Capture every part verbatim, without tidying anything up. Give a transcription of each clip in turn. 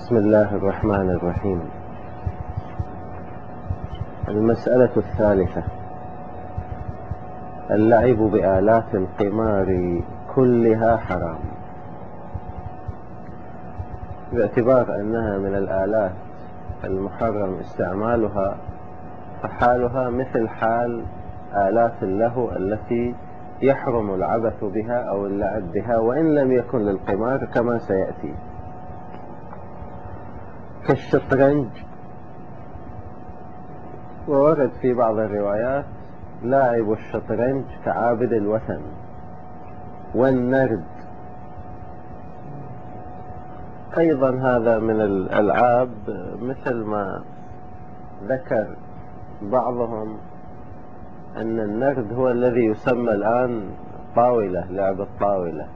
بسم الله الرحمن الرحيم. المسألة الثالثة: اللعب بآلات القمار كلها حرام، باعتبار أنها من الآلات المحرم استعمالها، فحالها مثل حال آلات اللهو التي يحرم العبث بها أو اللعب بها وإن لم يكن للقمار كما سيأتي، كالشطرنج. وورد في بعض الروايات لاعب الشطرنج كعابد الوثن، والنرد أيضا هذا من الألعاب، مثل ما ذكر بعضهم أن النرد هو الذي يسمى الآن طاولة، لعب الطاولة.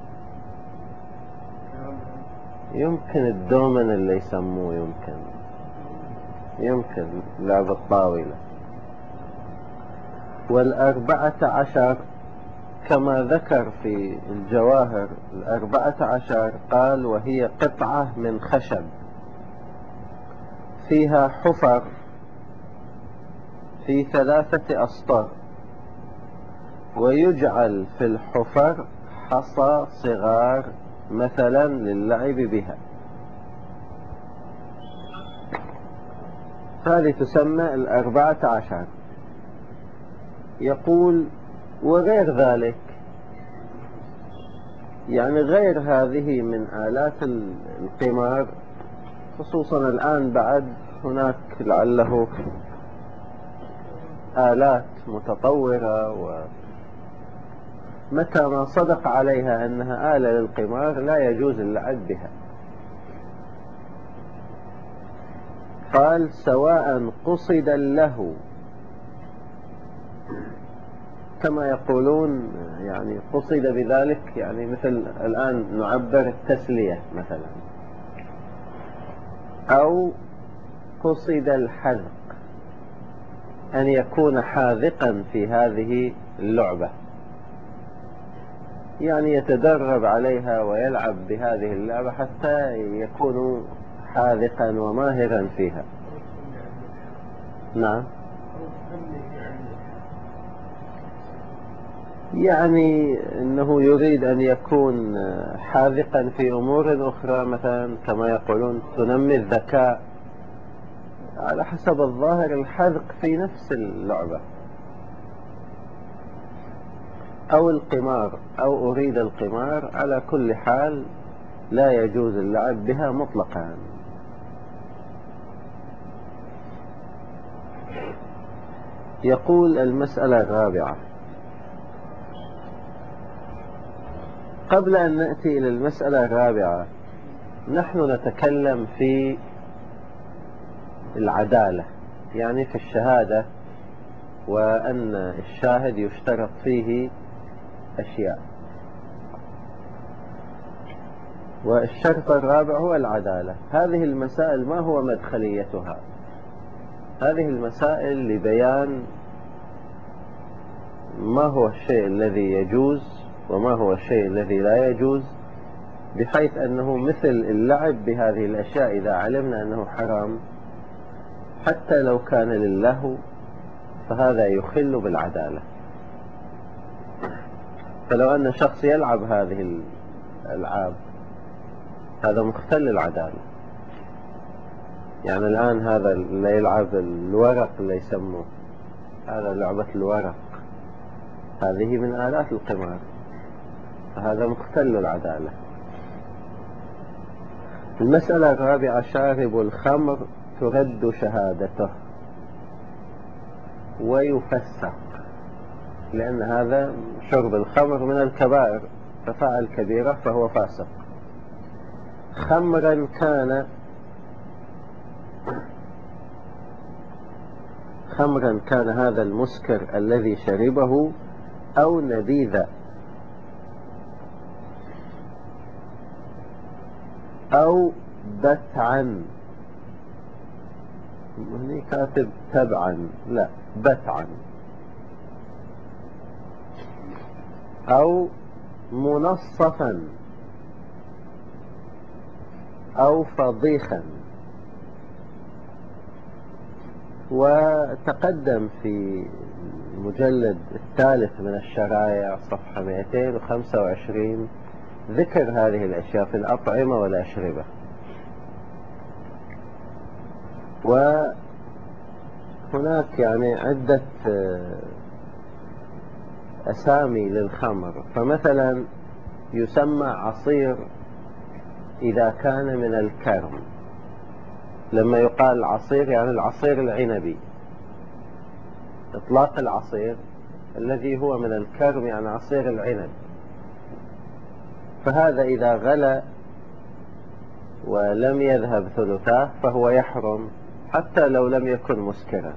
يمكن الدومن اللي يسموه، يمكن يمكن لعب الطاولة. والأربعة عشر كما ذكر في الجواهر، الأربعة عشر قال وهي قطعة من خشب فيها حفر في ثلاثة أسطر، ويجعل في الحفر حصى صغار مثلا للعب بها، هذه تسمى الأربعة عشر. يقول وغير ذلك، يعني غير هذه من آلات القمار، خصوصا الآن بعد هناك لعله آلات متطورة، ومتى ما صدق عليها أنها آلة للقمار لا يجوز اللعب بها. قال سواء قصد اللهو، كما يقولون يعني قصد بذلك، يعني مثل الآن نعبر التسلية مثلا، أو قصد الحذق، أن يكون حاذقا في هذه اللعبة، يعني يتدرب عليها ويلعب بهذه اللعبة حتى يكون حاذقا وماهرا فيها. نعم، يعني أنه يريد أن يكون حاذقا في أمور أخرى، مثلا كما يقولون تنمي الذكاء، على حسب الظاهر الحذق في نفس اللعبة، أو القمار، أو أريد القمار، على كل حال لا يجوز اللعب بها مطلقا. يقول المسألة الرابعة: قبل أن نأتي إلى المسألة الرابعة، نحن نتكلم في العدالة، يعني في الشهادة، وأن الشاهد يشترط فيه أشياء، والشرط الرابع هو العدالة. هذه المسائل ما هو مدخليتها؟ هذه المسائل لبيان ما هو الشيء الذي يجوز وما هو الشيء الذي لا يجوز، بحيث أنه مثل اللعب بهذه الأشياء إذا علمنا أنه حرام حتى لو كان للهو فهذا يخل بالعدالة. فلو أن شخص يلعب هذه الألعاب هذا مختل العدالة. يعني الآن هذا اللي يلعب الورق اللي يسموه، هذا لعبة الورق، هذه من آلات القمار، فهذا مختل العدالة. المسألة الرابعة: شارب الخمر ترد شهادته ويفسق، لأن هذا شرب الخمر من الكبائر، ففعل كبيرة فهو فاسق. خمرا كان خمرا كان هذا المسكر الذي شربه، أو نبيذا، أو بتعا، هني كاتب تبعا، لا بتعا، أو منصفا، أو فضيخا. وتقدم في المجلد الثالث من الشرائع صفحة مئتين وخمسة وعشرين ذكر هذه الأشياء في الأطعمة والأشربة. وهناك يعني عدة أسامي للخمر، فمثلا يسمى عصير إذا كان من الكرم. لما يقال عصير يعني العصير العنبي، إطلاق العصير الذي هو من الكرم يعني عصير العنب، فهذا إذا غلى ولم يذهب ثلثاه فهو يحرم حتى لو لم يكن مسكرا.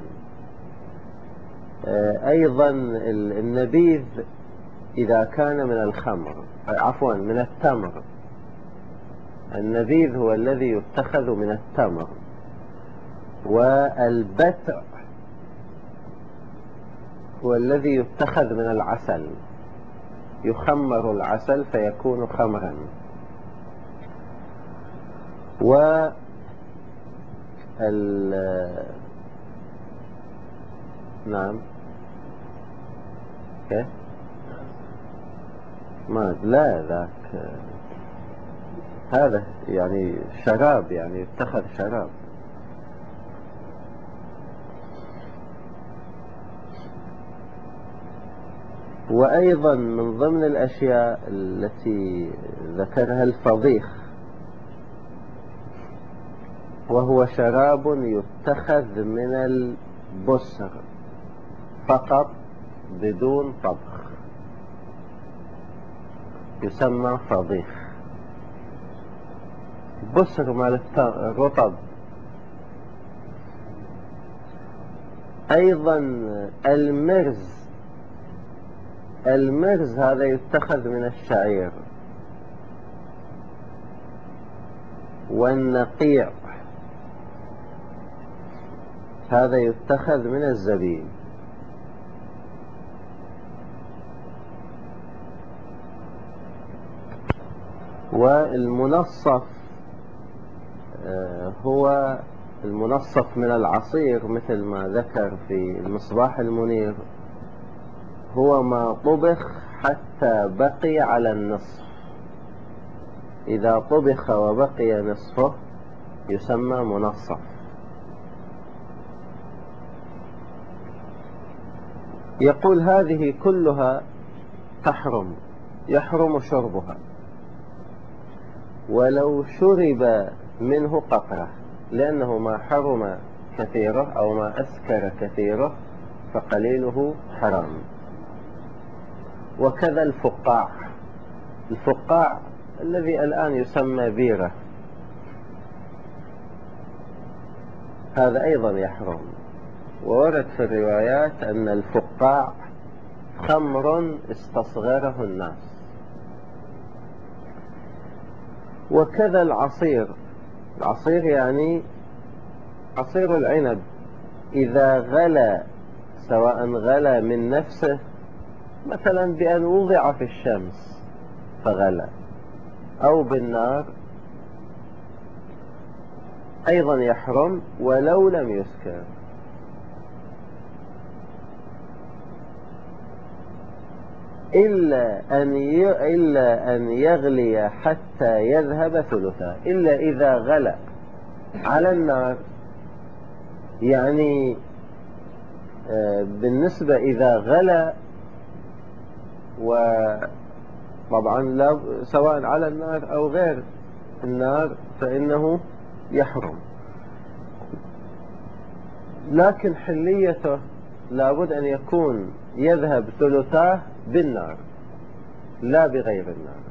أيضا النبيذ إذا كان من الخمر، عفوا من التمر. النبيذ هو الذي يتخذ من التمر. والبتع هو الذي يتخذ من العسل، يخمر العسل فيكون خمرا. و ال نعم كيف ما لا ذاك هذا يعني شراب، يعني يتخذ شراب. وأيضا من ضمن الأشياء التي ذكرها الفضيخ، وهو شراب يتخذ من البسر فقط بدون طبخ، يسمى فضيخ. بسر مال الرطب. أيضا المرز، المرز هذا يتخذ من الشعير. والنقيع هذا يتخذ من الزبيب. والمنصف هو المنصف من العصير مثل ما ذكر في المصباح المنير، هو ما طبخ حتى بقي على النصف. إذا طبخ وبقي نصفه يسمى منصف. يقول هذه كلها تحرم، يحرم شربها ولو شرب منه قطرة، لأنه ما حرم كثيره أو ما أسكر كثيره فقليله حرام. وكذا الفقاع، الفقاع الذي الآن يسمى بيرة، هذا أيضا يحرم. وورد في الروايات أن الفقاع خمر استصغره الناس. وكذا العصير، العصير يعني عصير العنب إذا غلى، سواء غلى من نفسه مثلا بأن وضع في الشمس فغلى أو بالنار، أيضا يحرم ولو لم يسكر. إلا أن إلا أن يغلي حتى يذهب ثلثا، إلا إذا غلى على النار. يعني بالنسبة إذا غلى، وطبعا لا سواء على النار أو غير النار فإنه يحرم، لكن حليته لابد أن يكون يذهب ثلثاه بالنار لا بغير النار.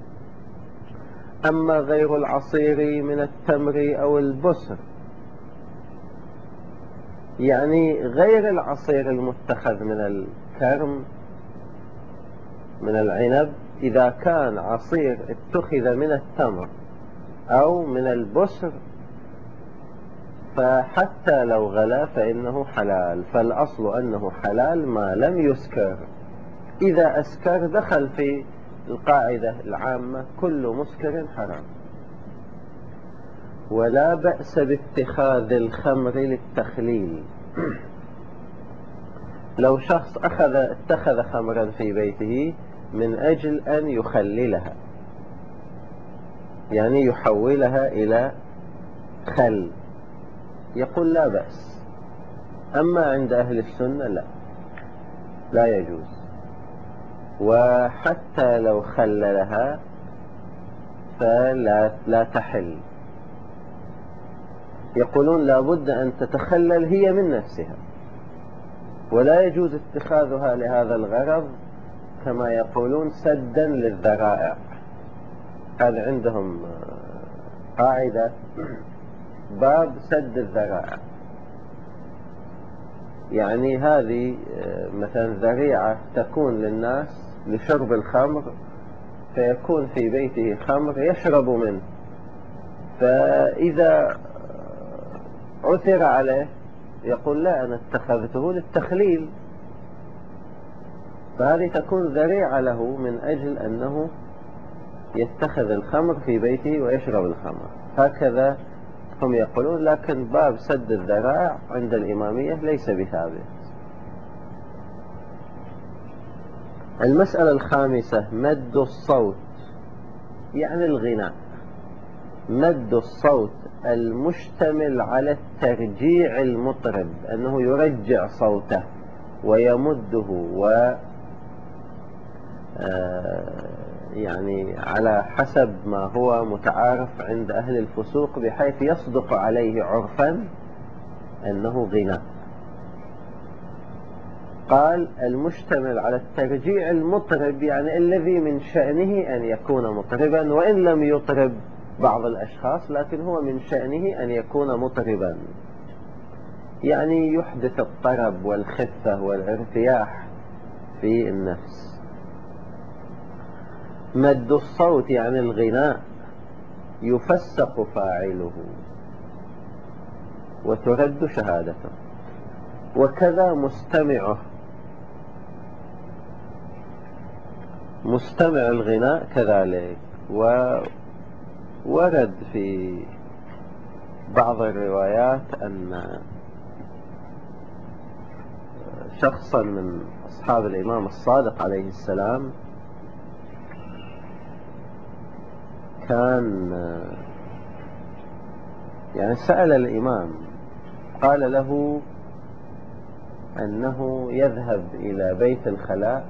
أما غير العصير من التمر أو البسر، يعني غير العصير المتخذ من الكرم من العنب، إذا كان عصير اتخذ من التمر أو من البسر فحتى لو غلا فإنه حلال. فالأصل أنه حلال ما لم يسكر. إذا أسكر دخل في القاعدة العامة كل مسكر حرام. ولا بأس باتخاذ الخمر للتخليل. لو شخص أخذ اتخذ خمرا في بيته من أجل أن يخللها، يعني يحولها إلى خل، يقول لا بأس. أما عند أهل السنة لا، لا يجوز. وحتى لو خللها فلا لا تحل، يقولون لابد أن تتخلل هي من نفسها، ولا يجوز اتخاذها لهذا الغرض، كما يقولون سدا للذرائع. هذا عندهم قاعدة، باب سد الذرائع، يعني هذه مثلا ذريعة تكون للناس لشرب الخمر، فيكون في بيته خمر يشرب منه، فإذا عثر عليه يقول لا أنا اتخذته للتخليل، فهذه تكون ذريعة له من أجل أنه يتخذ الخمر في بيته ويشرب الخمر. هكذا هم يقولون، لكن باب سد الذرائع عند الإمامية ليس بثابت. المسألة الخامسة مد الصوت، يعني الغناء. مد الصوت المشتمل على الترجيع المطرب، أنه يرجع صوته ويمده، و يعني على حسب ما هو متعارف عند أهل الفسوق، بحيث يصدق عليه عرفا أنه غناء. قال المشتمل على الترجيع المطرب، يعني الذي من شأنه أن يكون مطربا، وإن لم يطرب بعض الأشخاص لكن هو من شأنه أن يكون مطربا، يعني يحدث الطرب والخفة والارتياح في النفس. مد الصوت يعني الغناء يفسق فاعله وترد شهادته، وكذا مستمعه. مستمع الغناء كذلك. وورد في بعض الروايات أن شخصا من أصحاب الإمام الصادق عليه السلام كان يعني سأل الإمام، قال له أنه يذهب إلى بيت الخلاء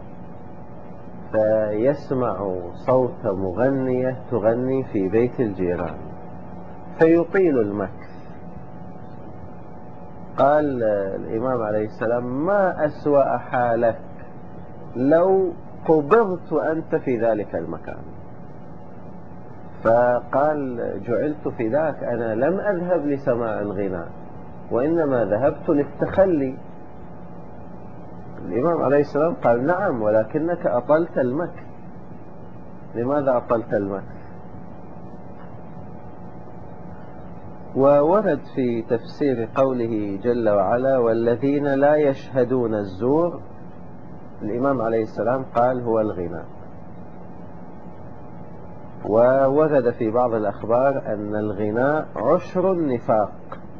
فيسمع صوت مغنية تغني في بيت الجيران فيطيل المكث. قال الإمام عليه السلام ما أسوأ حالك لو قبضت أنت في ذلك المكان. فقال جعلت في ذاك، أنا لم أذهب لسماع الغناء وإنما ذهبت للتخلي. الإمام عليه السلام قال نعم، ولكنك أطلت المكث. لماذا أطلت المكث؟ وورد في تفسير قوله جل وعلا والذين لا يشهدون الزور، الإمام عليه السلام قال هو الغناء. وورد في بعض الأخبار أن الغناء عشر النفاق.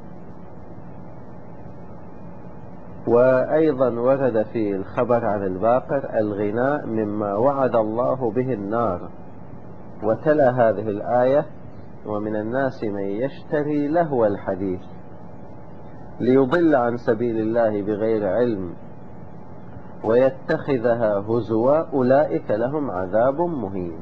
وأيضا ورد في الخبر عن الباقر الغناء مما وعد الله به النار. وتلا هذه الآية ومن الناس من يشتري لهو الحديث ليضل عن سبيل الله بغير علم ويتخذها هزوا أولئك لهم عذاب مهين.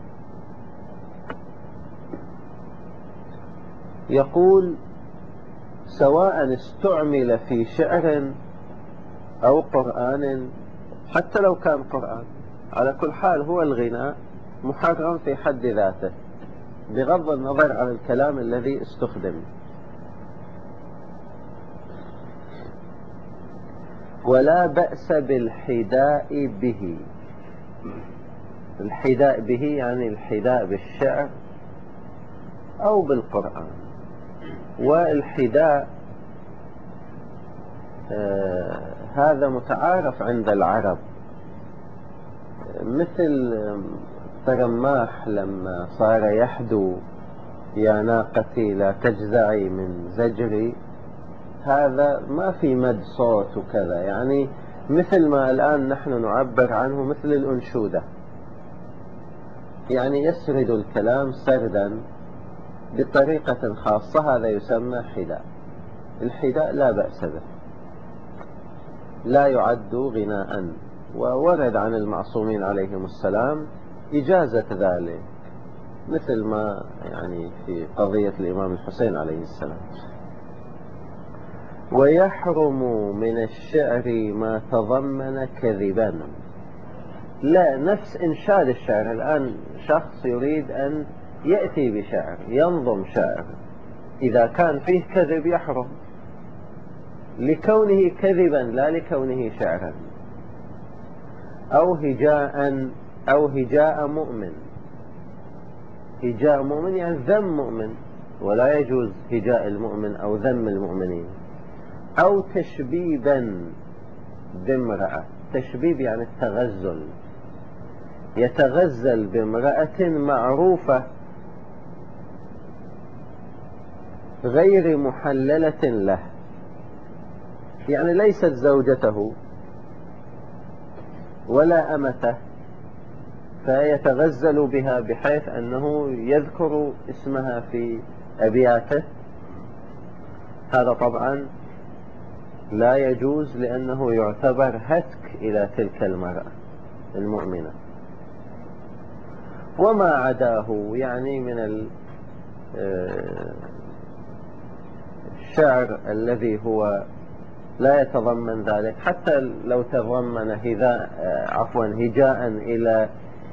يقول سواء استعمل في شعر أو قرآن، حتى لو كان قرآن، على كل حال هو الغناء محرم في حد ذاته بغض النظر عن الكلام الذي استخدم. ولا بأس بالحداء به. الحداء به يعني الحداء بالشعر أو بالقرآن. والحداء آه هذا متعارف عند العرب، مثل ترماح لما صار يحدو يا ناقتي لا تجزعي من زجري، هذا ما في مد صوت وكذا، يعني مثل ما الآن نحن نعبر عنه مثل الأنشودة، يعني يسرد الكلام سردا بطريقة خاصة، هذا يسمى حداء. الحداء لا بأس به، لا يعد غناء، وورد عن المعصومين عليهم السلام إجازة ذلك، مثل ما يعني في قضية الإمام الحسين عليه السلام. ويحرم من الشعر ما تضمن كذبا. لا، نفس إنشاد الشعر. الآن شخص يريد أن يأتي بشعر، ينظم شعر، إذا كان فيه كذب يحرم، لكونه كذبا لا لكونه شعرا. أو هجاء، أو هجاء مؤمن. هجاء مؤمن يعني ذم مؤمن، ولا يجوز هجاء المؤمن أو ذم المؤمنين. أو تشبيبا بامرأة. تشبيب يعني التغزل، يتغزل بامرأة معروفة غير محللة له، يعني ليست زوجته ولا أمته، فيتغزل بها بحيث أنه يذكر اسمها في أبياته. هذا طبعا لا يجوز، لأنه يعتبر هتك إلى تلك المرأة المؤمنة. وما عداه يعني من الشعر الذي هو لا يتضمن ذلك، حتى لو تضمن هذا عفوا هجاء إلى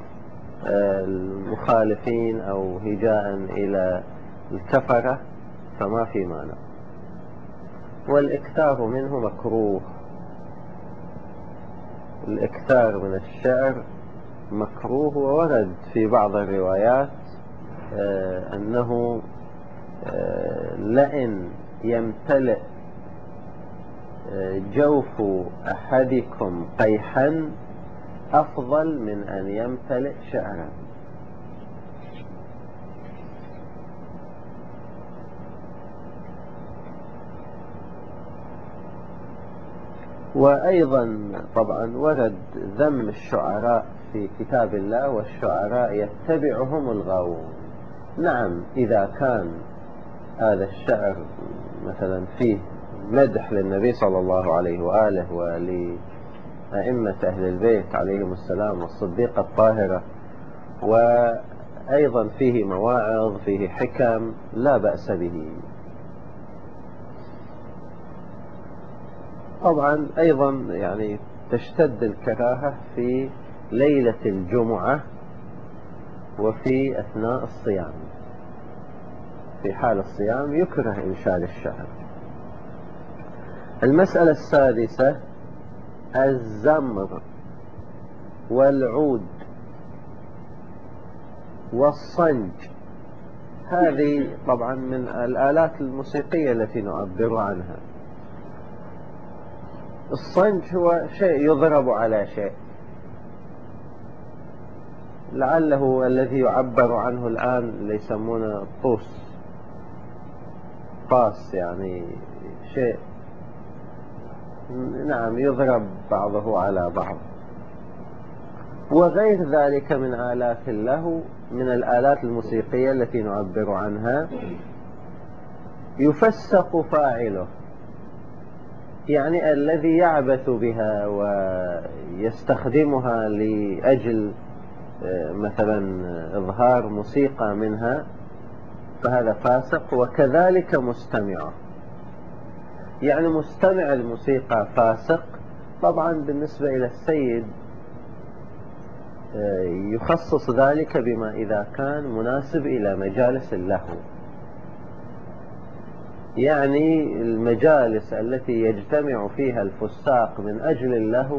المخالفين أو هجاء إلى الكفرة فما في مانع. والإكثار منه مكروه. الإكثار من الشعر مكروه، وورد في بعض الروايات أنه لئن يمتلئ جوف أحدكم قيحا أفضل من أن يمتلئ شعرا. وأيضا طبعا ورد ذم الشعراء في كتاب الله، والشعراء يتبعهم الغاوون. نعم، إذا كان هذا الشعر مثلا فيه مدح للنبي صلى الله عليه وآله ولأئمة أهل البيت عليهم السلام والصديقة الطاهرة، وأيضا فيه مواعظ، فيه حكم، لا بأس به. طبعا أيضا يعني تشتد الكراهة في ليلة الجمعة وفي أثناء الصيام. في حال الصيام يكره إنشاد الشعر. المسألة السادسة الزمر والعود والصنج. هذه طبعا من الآلات الموسيقية التي نعبر عنها. الصنج هو شيء يضرب على شيء، لعله الذي يعبر عنه الآن اللي يسمونه طوس، طاس، يعني شيء نعم يضرب بعضه على بعض. وغير ذلك من آلات اللهو، من الآلات الموسيقية التي نعبر عنها، يفسق فاعله، يعني الذي يعبث بها ويستخدمها لأجل مثلا إظهار موسيقى منها، فهذا فاسق. وكذلك مستمعه، يعني مستمع الموسيقى فاسق. طبعا بالنسبة إلى السيد يخصص ذلك بما إذا كان مناسب إلى مجالس اللهو، يعني المجالس التي يجتمع فيها الفساق من أجل اللهو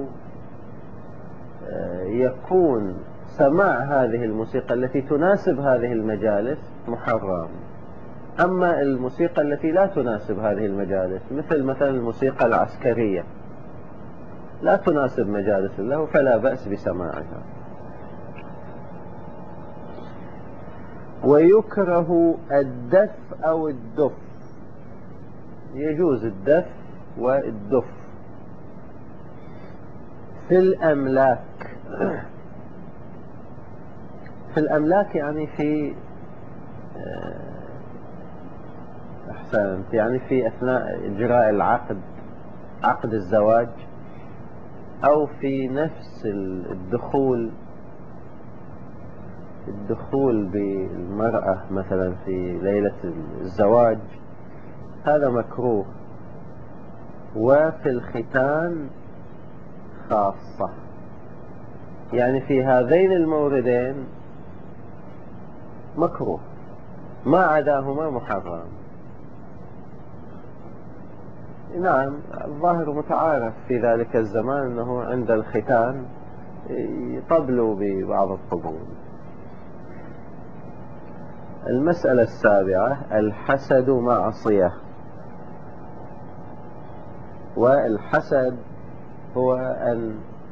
يكون سماع هذه الموسيقى التي تناسب هذه المجالس محرم. أما الموسيقى التي لا تناسب هذه المجالس، مثل مثلا الموسيقى العسكرية لا تناسب مجالس اللهو، فلا بأس بسماعها. ويكره الدف أو الدف، يجوز الدف والدف في الأملاك. في الأملاك يعني في أحسنت، يعني في أثناء إجراء العقد، عقد الزواج، أو في نفس الدخول الدخول بالمرأة مثلا في ليلة الزواج، هذا مكروه. وفي الختان خاصة، يعني في هذين الموردين مكروه، ما عداهما محرم. نعم، الظاهر متعارف في ذلك الزمان أنه عند الختان يطبلوا ببعض الطبول. المسألة السابعة: الحسد معصية. والحسد هو أن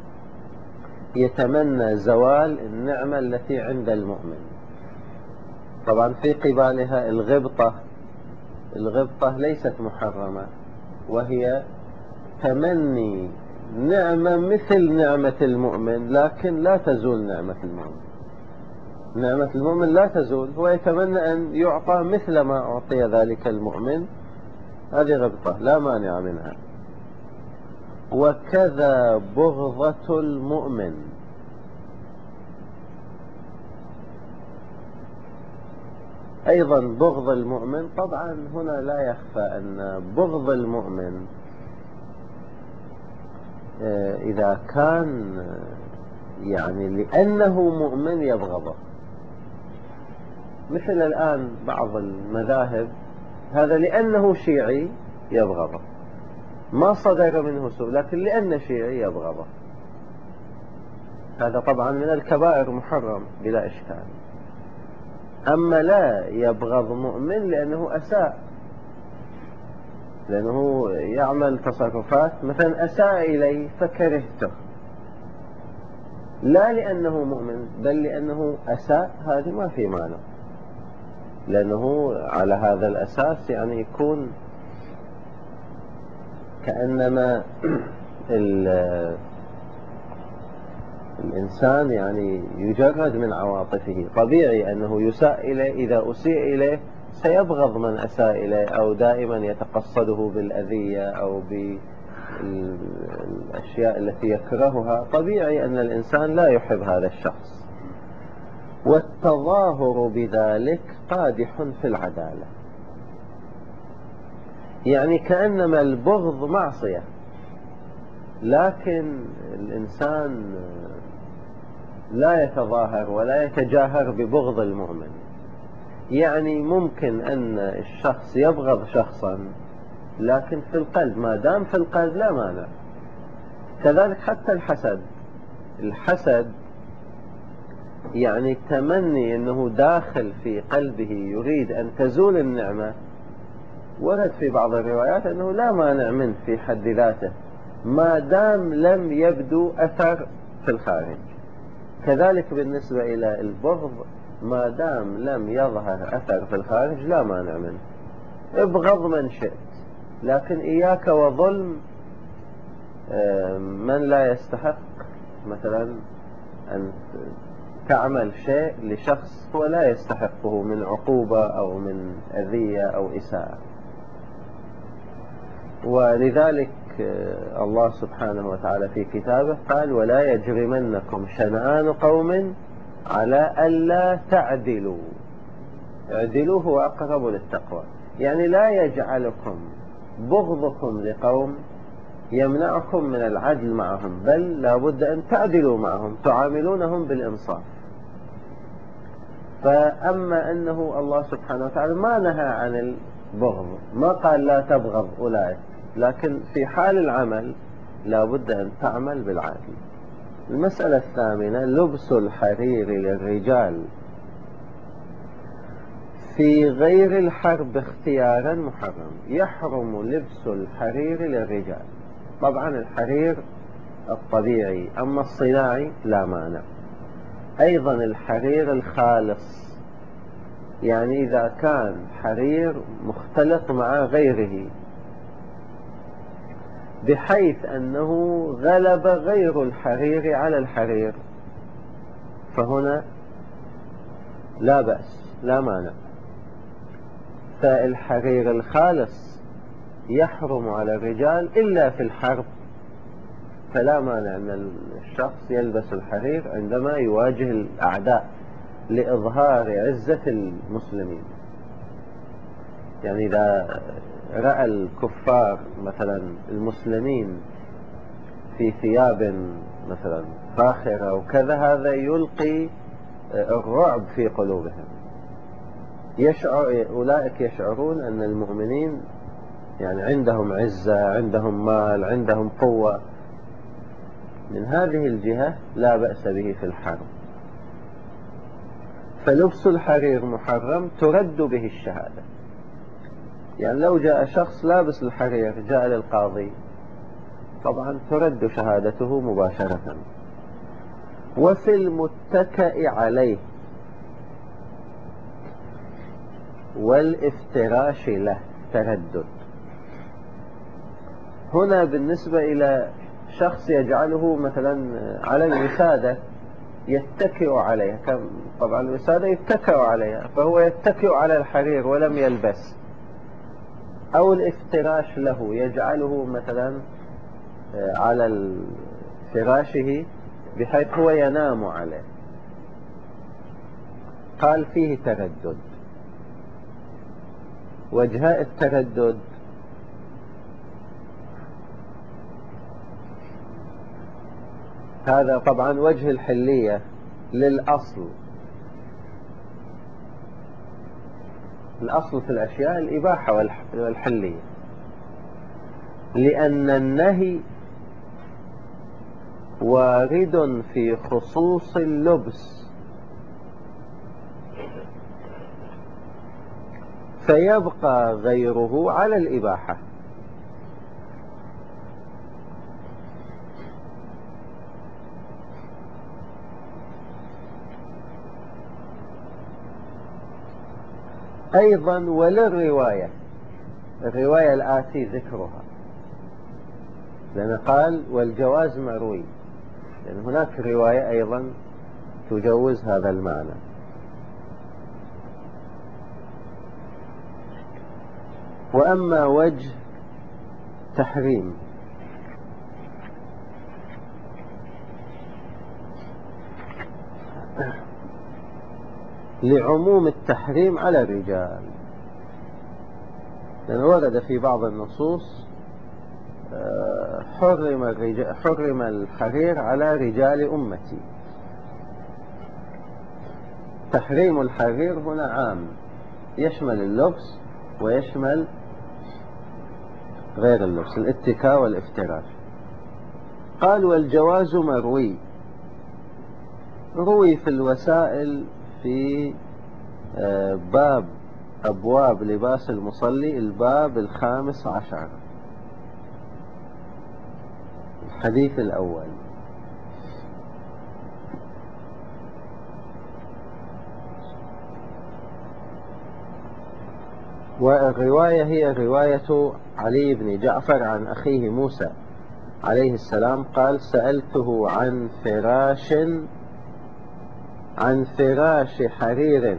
يتمنى زوال النعمة التي عند المؤمن. طبعا في قبالها الغبطة. الغبطة ليست محرمة، وهي تمني نعمة مثل نعمة المؤمن، لكن لا تزول نعمة المؤمن. نعمة المؤمن لا تزول، هو يتمنى أن يعطى مثل ما أعطي ذلك المؤمن. هذه غبطة لا مانع منها. وكذا بغضة المؤمن. أيضا بغض المؤمن، طبعا هنا لا يخفى أن بغض المؤمن إذا كان يعني لأنه مؤمن يبغضه، مثل الآن بعض المذاهب هذا لأنه شيعي يبغضه، ما صدر منه سوء، لكن لأنه شيعي يبغضه. هذا طبعا من الكبائر محرم بلا إشكال. أما لا يبغض مؤمن لأنه أساء، لأنه يعمل تصرفات مثلا أساء إلي فكرهته، لا لأنه مؤمن بل لأنه أساء، هذه ما في معنى، لأنه على هذا الأساس يعني يكون كأنما الإنسان يعني يجرد من عواطفه. طبيعي أنه يساء إليه، إذا أسيء إليه سيبغض من أساء إليه، أو دائما يتقصده بالأذية أو بالأشياء التي يكرهها. طبيعي أن الإنسان لا يحب هذا الشخص. والتظاهر بذلك قادح في العدالة، يعني كأنما البغض معصية، لكن الإنسان لا يتظاهر ولا يتجاهر ببغض المؤمن. يعني ممكن أن الشخص يبغض شخصا لكن في القلب، ما دام في القلب لا مانع. كذلك حتى الحسد. الحسد يعني تمني أنه داخل في قلبه يريد أن تزول النعمة. ورد في بعض الروايات أنه لا مانع منه في حد ذاته ما دام لم يبدو أثر في الخارج. كذلك بالنسبة إلى البغض، ما دام لم يظهر أثر في الخارج لا مانع منه. ابغض من شئت، لكن إياك وظلم من لا يستحق مثلا أن تعمل شيء لشخص هو لا يستحقه من عقوبة أو من أذية أو إساءة. ولذلك الله سبحانه وتعالى في كتابه قال: ولا يجرمنكم شنآن قوم على ألا تعدلوا. اعدلوا هو أقرب للتقوى، يعني لا يجعلكم بغضكم لقوم يمنعكم من العدل معهم، بل لابد أن تعدلوا معهم، تعاملونهم بالإنصاف. فأما أنه الله سبحانه وتعالى ما نهى عن البغض، ما قال لا تبغض أولئك، لكن في حال العمل لابد أن تعمل بالعدل. المسألة الثامنة: لبس الحرير للرجال في غير الحرب اختيارا محرم. يحرم لبس الحرير للرجال. طبعا الحرير الطبيعي، أما الصناعي لا مانع. أيضا الحرير الخالص يعني إذا كان حرير مختلط مع غيره بحيث أنه غلب غير الحرير على الحرير، فهنا لا بأس لا مانع. فالحرير الخالص يحرم على الرجال إلا في الحرب، فلا مانع أن الشخص يلبس الحرير عندما يواجه الأعداء لإظهار عزة المسلمين. يعني إذا رأى الكفار مثلا المسلمين في ثياب مثلا فاخرة وكذا، هذا يلقي الرعب في قلوبهم. يشعر أولئك يشعرون أن المؤمنين يعني عندهم عزة، عندهم مال، عندهم قوة. من هذه الجهة لا بأس به في الحرب. فلبس الحرير محرم ترد به الشهادة. يعني لو جاء شخص لابس الحرير جاء للقاضي، طبعا ترد شهادته مباشرة. وفي المتكئ عليه والافتراش له تردد. هنا بالنسبة إلى شخص يجعله مثلا على الوسادة يتكئ عليها، طبعا الوسادة يتكئ عليها، فهو يتكئ على الحرير ولم يلبس. أو الافتراش له يجعله مثلا على فراشه بحيث هو ينام عليه، قال فيه تردد. وجهاء التردد هذا طبعا وجه الحلية للأصل. الأصل في الأشياء الإباحة والحلية، لأن النهي وارد في خصوص اللبس، فيبقى غيره على الإباحة. أيضا وللرواية، الرواية الآتي ذكرها، لأن قال والجواز مروي، لأن هناك رواية أيضا تجوز هذا المعنى. وأما وجه تحريم لعموم التحريم على الرجال، لأن ورد في بعض النصوص حرم, الرجال حرم الحرير على رجال أمتي. تحريم الحرير هنا عام، يشمل اللبس ويشمل غير اللبس، الاتكاء والافتراش. قال والجواز مروي، روي في الوسائل في باب أبواب لباس المصلي، الباب الخامس عشر، الحديث الأول. والرواية هي رواية علي بن جعفر عن أخيه موسى عليه السلام قال سألته عن فراش عن فراش حرير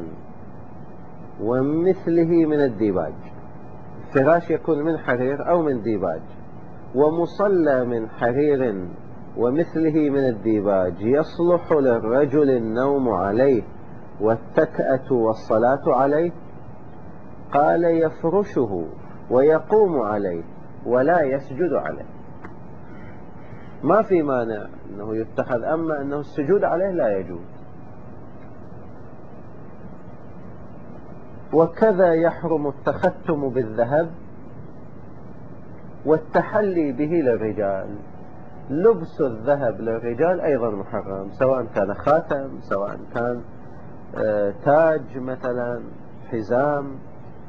ومثله من الديباج. فراش يكون من حرير أو من ديباج، ومصلى من حرير ومثله من الديباج يصلح للرجل النوم عليه والتكأة والصلاة عليه. قال يفرشه ويقوم عليه ولا يسجد عليه. ما في مانع أنه يتخذ، أما أنه السجود عليه لا يجوز. وكذا يحرم التختم بالذهب والتحلي به للرجال. لبس الذهب للرجال أيضا محرم، سواء كان خاتم، سواء كان تاج مثلا، حزام،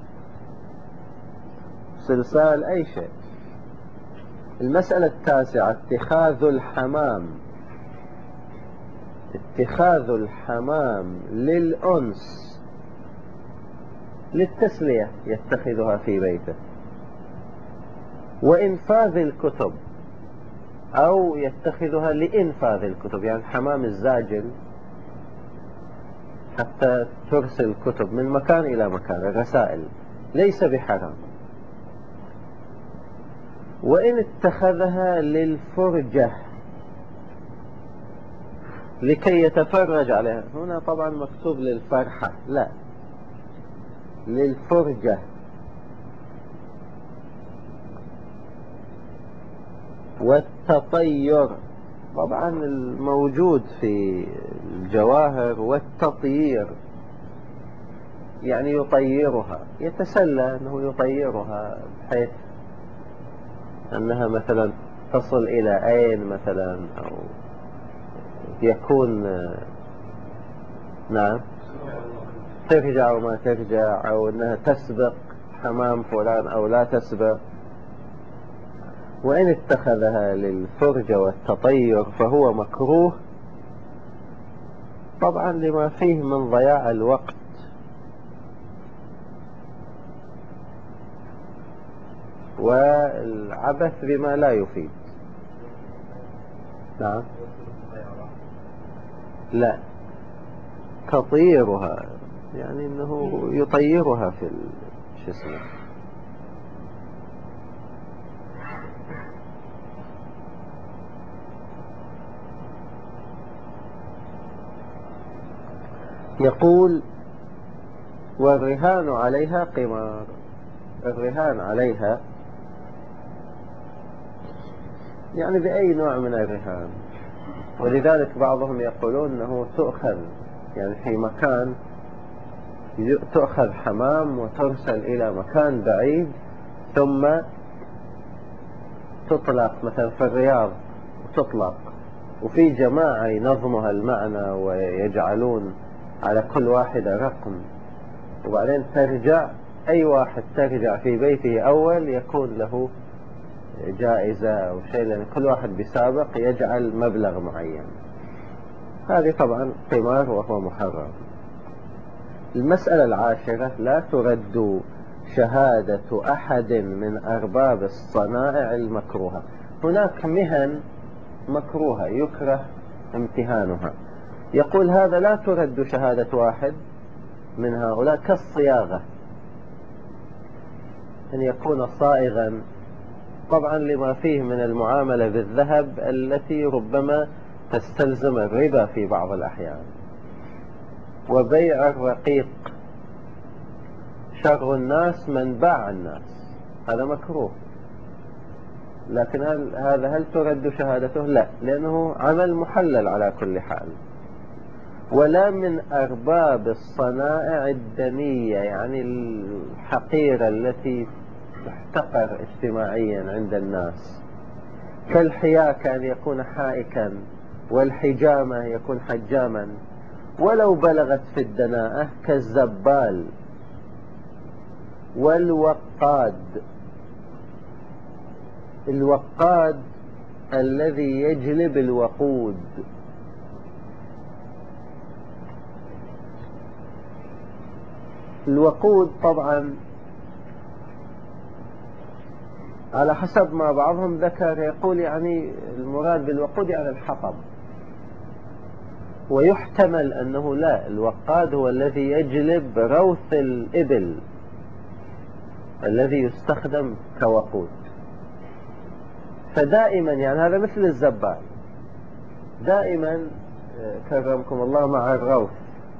سلسال، أي شيء. المسألة التاسعة اتخاذ الحمام. اتخاذ الحمام للأنس للتسلية يتخذها في بيته، وإنفاذ الكتب، أو يتخذها لإنفاذ الكتب، يعني الحمام الزاجل حتى ترسل كتب من مكان إلى مكان، الرسائل ليس بحرام. وإن اتخذها للفرجة لكي يتفرج عليها، هنا طبعا مكتوب للفرحة، لا، للفرجة. والتطير، طبعا الموجود في الجواهر والتطيير، يعني يطيرها، يتسلى أنه يطيرها بحيث أنها مثلا تصل إلى عين مثلا، أو يكون نعم ترجع وما ترجع، أو أنها تسبق حمام فلان أو لا تسبق. وإن اتخذها للفرجة والتطير فهو مكروه، طبعا لما فيه من ضياع الوقت والعبث بما لا يفيد. نعم، لا، تطيرها يعني انه يطيرها في شو اسمه. يقول والرهان عليها قمار. الرهان عليها يعني بأي نوع من الرهان، ولذلك بعضهم يقولون أنه تؤخذ يعني في مكان، تؤخذ حمام وترسل إلى مكان بعيد، ثم تطلق مثلا في الرياض، وتطلق وفي جماعة ينظمها المعنى ويجعلون على كل واحدة رقم، وبعدين ترجع، أي واحد ترجع في بيته أول يكون له جائزة أو شيء، لأن كل واحد بسابق يجعل مبلغ معين. هذه طبعا قمار وهو محرم. المسألة العاشرة: لا ترد شهادة أحد من أرباب الصنائع المكروهة. هناك مهن مكروهة يكره امتهانها، يقول هذا لا ترد شهادة واحد من هؤلاء، كالصياغة، أن يكون صائغا، طبعا لما فيه من المعاملة بالذهب التي ربما تستلزم الربا في بعض الأحيان. وبيع الرقيق، شر الناس من باع الناس، هذا مكروه. لكن هل هذا هل ترد شهادته؟ لا، لأنه عمل محلل على كل حال. ولا من أرباب الصنائع الدنية، يعني الحقيرة التي تحتقر اجتماعيا عند الناس، كالحياكة أن يكون حائكا، والحجامة يكون حجاما ولو بلغت في الدناءة، كالزبال والوقاد. الوقاد الذي يجلب الوقود، الوقود طبعا على حسب ما بعضهم ذكر، يقول يعني المراد بالوقود يعني الحطب، ويحتمل أنه لا، الوقاد هو الذي يجلب روث الإبل الذي يستخدم كوقود. فدائما يعني هذا مثل الزبال، دائما كرمكم الله مع الروث.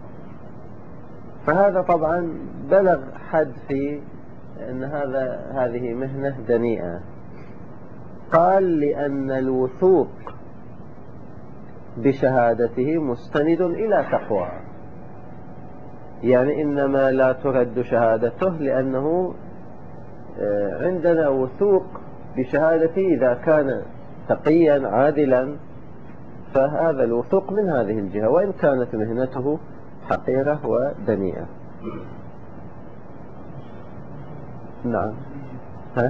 فهذا طبعا بلغ حد في أن هذا هذه مهنة دنيئة. قال لأن الوثوق بشهادته مستند إلى تقوى، يعني إنما لا ترد شهادته لأنه عندنا وثوق بشهادته إذا كان تقيا عادلا، فهذا الوثوق من هذه الجهة، وإن كانت مهنته حقيرة ودنيئة. نعم. ها؟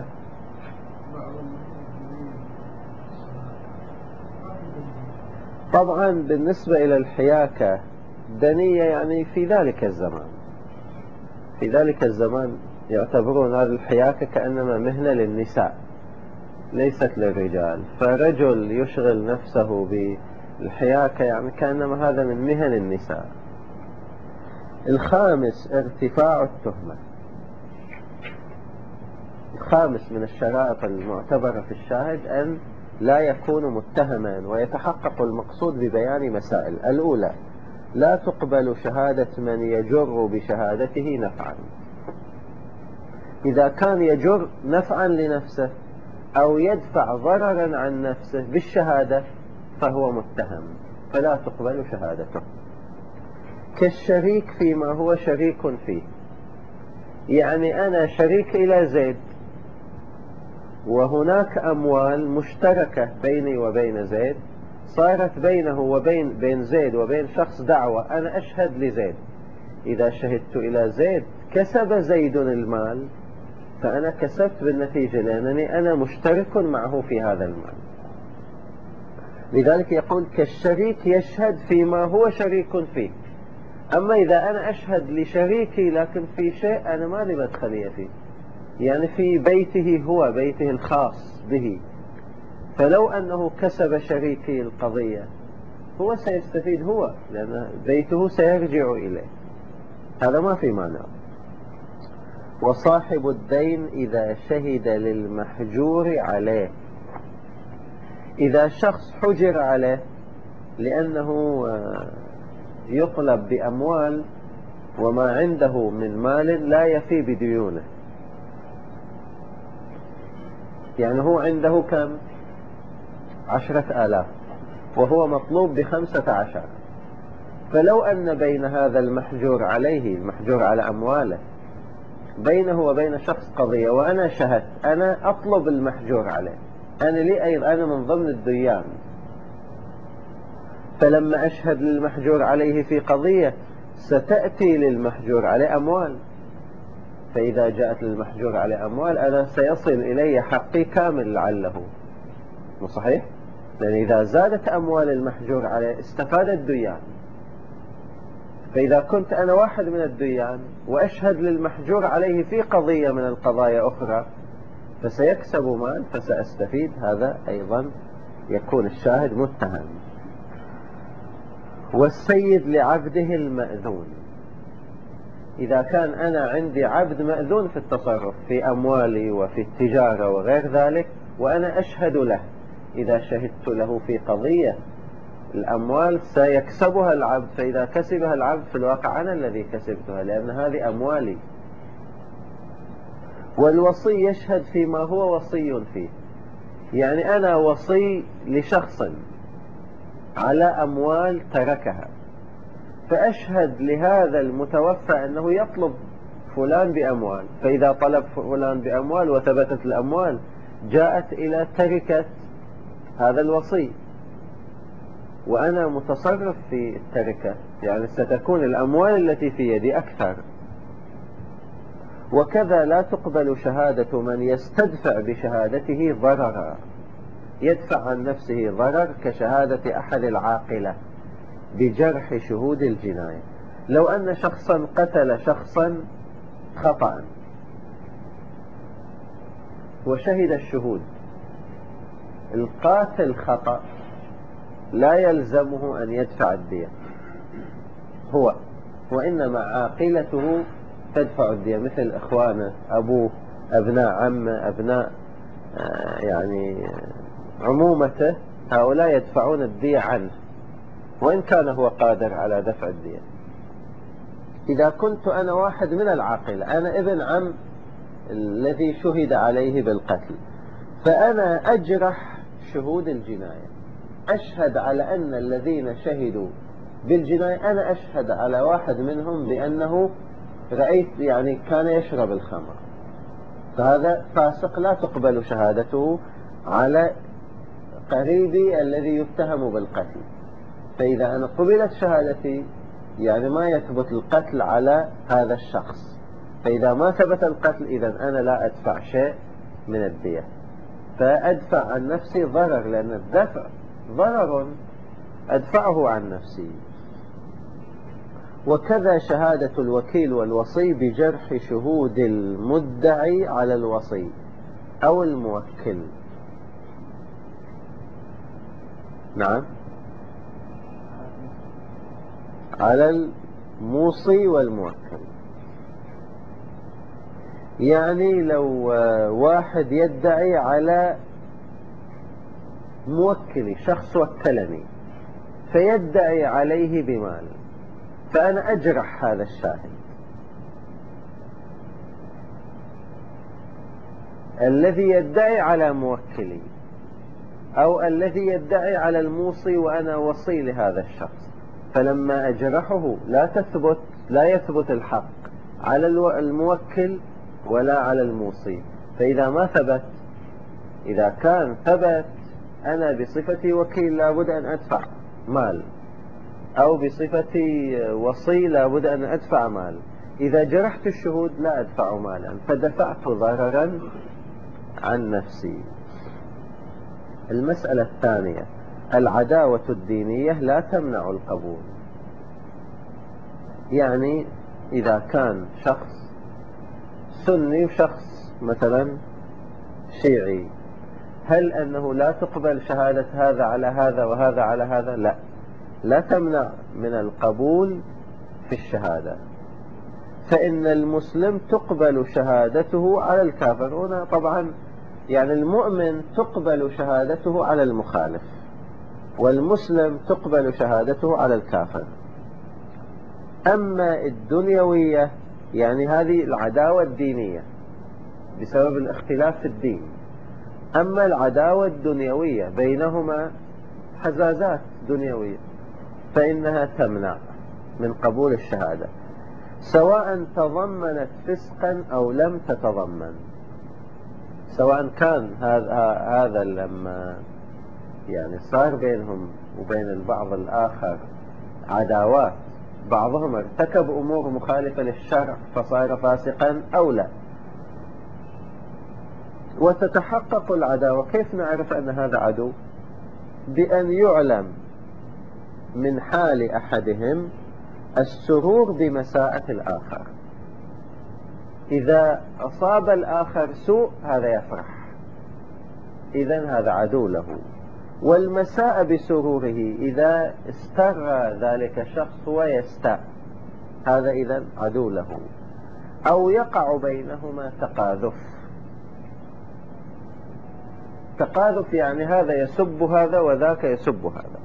طبعا بالنسبة إلى الحياكة دنية يعني في ذلك الزمان، في ذلك الزمان يعتبرون هذه الحياكة كأنما مهنة للنساء ليست للرجال، فرجل يشغل نفسه بالحياكة يعني كأنما هذا من مهن النساء. الخامس ارتفاع التهمة. الخامس من الشرائط المعتبرة في الشاهد أن لا يكون متهما ويتحقق المقصود ببيان مسائل. الأولى: لا تقبل شهادة من يجر بشهادته نفعا. إذا كان يجر نفعا لنفسه أو يدفع ضررا عن نفسه بالشهادة فهو متهم، فلا تقبل شهادته. كالشريك فيما هو شريك فيه، يعني أنا شريك إلى زيد وهناك أموال مشتركة بيني وبين زيد، صارت بينه وبين بين زيد وبين شخص دعوة، أنا أشهد لزيد. إذا شهدت إلى زيد كسب زيد المال فأنا كسبت بالنتيجة لأنني أنا مشترك معه في هذا المال. لذلك يقول كالشريك يشهد فيما هو شريك فيه. أما إذا أنا أشهد لشريكي لكن في شيء أنا ما لي مدخلية فيه، يعني في بيته هو بيته الخاص به، فلو أنه كسب شريكي القضية هو سيستفيد هو لأن بيته سيرجع إليه، هذا ما في مانع. وصاحب الدين إذا شهد للمحجور عليه. إذا شخص حجر عليه لأنه يطلب بأموال وما عنده من مال لا يفي بديونه، يعني هو عنده كم؟ عشرة آلاف وهو مطلوب بخمسة عشر، فلو أن بين هذا المحجور عليه المحجور على أمواله بينه وبين شخص قضية وأنا شهدت، أنا أطلب المحجور عليه، أنا لي أيضا أنا من ضمن الديان، فلما أشهد للمحجور عليه في قضية ستأتي للمحجور عليه أموال، فإذا جاءت للمحجور عليه أموال أنا سيصل إلي حقي كامل لعله، مو صحيح؟ لأن إذا زادت أموال المحجور عليه استفاد الديان، فإذا كنت أنا واحد من الديان وأشهد للمحجور عليه في قضية من القضايا أخرى فسيكسب مال فسأستفيد، هذا أيضا يكون الشاهد متهم. والسيد لعبده المأذون. إذا كان أنا عندي عبد مأذون في التصرف في أموالي وفي التجارة وغير ذلك وأنا أشهد له، إذا شهدت له في قضية الأموال سيكسبها العبد، فإذا كسبها العبد في الواقع أنا الذي كسبتها لأن هذه أموالي. والوصي يشهد فيما هو وصي فيه، يعني أنا وصي لشخص على أموال تركها، فأشهد لهذا المتوفى أنه يطلب فلان بأموال، فإذا طلب فلان بأموال وثبتت الأموال جاءت إلى تركة هذا الوصي وأنا متصرف في التركة، يعني ستكون الأموال التي في يدي أكثر. وكذا لا تقبل شهادة من يستدفع بشهادته ضررا، يدفع عن نفسه ضرر كشهادة أحد العاقلة بجرح شهود الجناية. لو أن شخصا قتل شخصا خطأ وشهد الشهود، القاتل خطأ لا يلزمه أن يدفع الدية هو، وإنما عاقلته تدفع الدية، مثل إخوانه، أبوه، أبناء عمه، أبناء يعني عمومته، هؤلاء يدفعون الدية عنه وإن كان هو قادر على دفع الدية. إذا كنت أنا واحد من العاقلة، أنا ابن عم الذي شهد عليه بالقتل، فأنا أجرح شهود الجناية، أشهد على أن الذين شهدوا بالجناية، أنا أشهد على واحد منهم بأنه رأيت يعني كان يشرب الخمر، فهذا فاسق لا تقبل شهادته على قريبي الذي يتهم بالقتل. فإذا أنا قبلت شهادتي يعني ما يثبت القتل على هذا الشخص، فإذا ما ثبت القتل إذن أنا لا أدفع شيء من الدية، فأدفع عن نفسي ضرر، لأن الدفع ضرر أدفعه عن نفسي. وكذا شهادة الوكيل والوصي بجرح شهود المدعي على الوصي أو الموكل. نعم، على الموصي والموكل. يعني لو واحد يدعي على موكلي، شخص وكلني، فيدعي عليه بمال، فأنا أجرح هذا الشاهد الذي يدعي على موكلي أو الذي يدعي على الموصي وأنا وصي لهذا الشخص، فلما أجرحه لا تثبت لا يثبت الحق على الموكل ولا على الموصي. فإذا ما ثبت، إذا كان ثبت أنا بصفتي وكيل لابد أن أدفع مال، أو بصفتي وصي لابد أن أدفع مال. إذا جرحت الشهود لا أدفع مالا، فدفعت ضررا عن نفسي. المسألة الثانية، العداوة الدينية لا تمنع القبول. يعني إذا كان شخص سني وشخص مثلا شيعي، هل أنه لا تقبل شهادة هذا على هذا وهذا على هذا؟ لا، لا تمنع من القبول في الشهادة. فإن المسلم تقبل شهادته على الكافر. هنا طبعا يعني المؤمن تقبل شهادته على المخالف، والمسلم تقبل شهادته على الكافر. أما الدنيوية يعني هذه العداوة الدينية بسبب الاختلاف في الدين. أما العداوة الدنيوية بينهما حزازات دنيوية، فإنها تمنع من قبول الشهادة، سواء تضمنت فسقا أو لم تتضمن. سواء كان هذا هذا لما يعني صار بينهم وبين البعض الآخر عداوات، بعضهم ارتكب أمور مخالفة للشرع فصار فاسقا أو لا. وتتحقق العداوة. كيف نعرف أن هذا عدو؟ بأن يعلم من حال أحدهم السرور بمساءة الآخر. إذا أصاب الآخر سوء هذا يفرح، إذن هذا عدو له. والمساء بسروره، إذا استر ذلك الشخص ويستاء، هذا إذن عدو له. أو يقع بينهما تقاذف. تقاذف يعني هذا يسب هذا وذاك يسب هذا.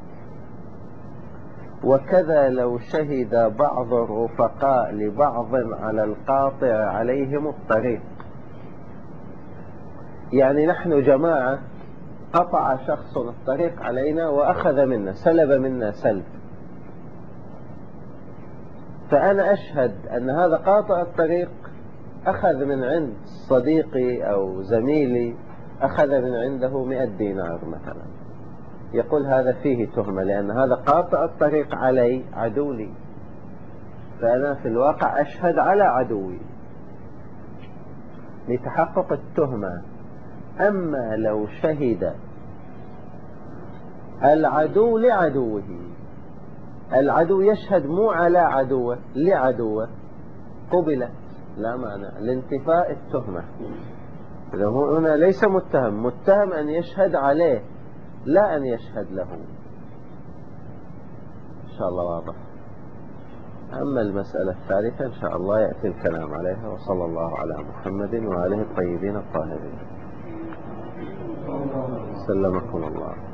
وكذا لو شهد بعض الرفقاء لبعض على القاطع عليهم الطريق. يعني نحن جماعة، قطع شخص الطريق علينا وأخذ منا، سلب منا سلب، فأنا أشهد أن هذا قاطع الطريق أخذ من عند صديقي أو زميلي، أخذ من عنده مئة دينار مثلا، يقول هذا فيه تهمة، لأن هذا قاطع الطريق علي عدو لي، فأنا في الواقع أشهد على عدوي لتحقق التهمة. أما لو شهد العدو لعدوه، العدو يشهد مو على عدوه، لعدوه، قبلت، لا معنى لانتفاء التهمة. إذا هو هنا ليس متهم، متهم أن يشهد عليه لا أن يشهد له. إن شاء الله واضح. أما المسألة الثالثة إن شاء الله يأتي الكلام عليها. وصلى الله على محمد وآله الطيبين الطاهرين. سلمكم الله.